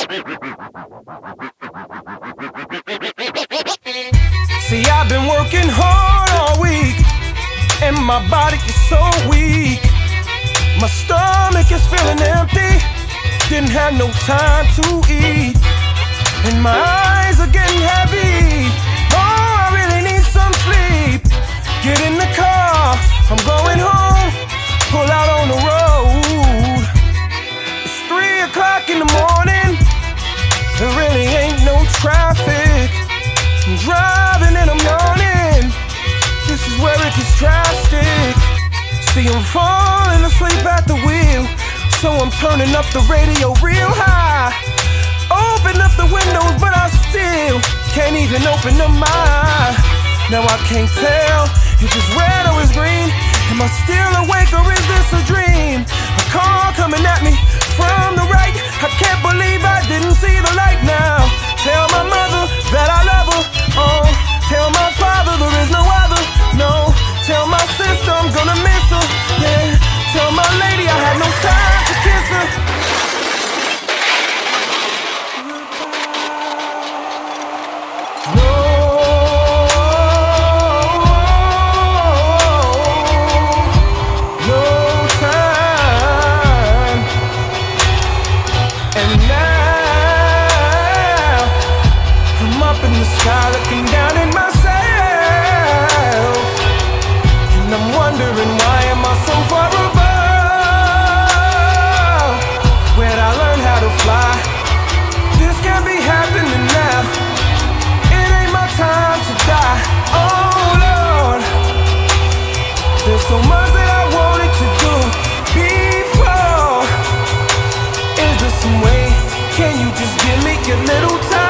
See, I've been working hard all week, and my body is so weak. My stomach is feeling empty, didn't have no time to eat, and my eyes are getting heavy. Oh, I really need some sleep. Get in the car, I'm going home. Pull out on the road. It's 3 o'clock in the morning. There really ain't no traffic. I'm driving and I'm yawning. This is where it gets drastic. See, I'm falling asleep at the wheel, so I'm turning up the radio real high. Open up the windows, but I still can't even open them my. Now I can't tell if it's red or it's green. Am I still awake or is this a dream? A car coming at me from the right. I can't believe I didn't see the light now. Tell my mother that I love her. Oh, tell my father there is no other. No, tell my sister I'm gonna miss her. Yeah, tell my lady I had no time to kiss her. Looking down at myself, and I'm wondering why am I so far above? Where'd I learn how to fly? This can't be happening now. It ain't my time to die. Oh Lord, there's so much that I wanted to do before. Is there some way? Can you just give me a little time?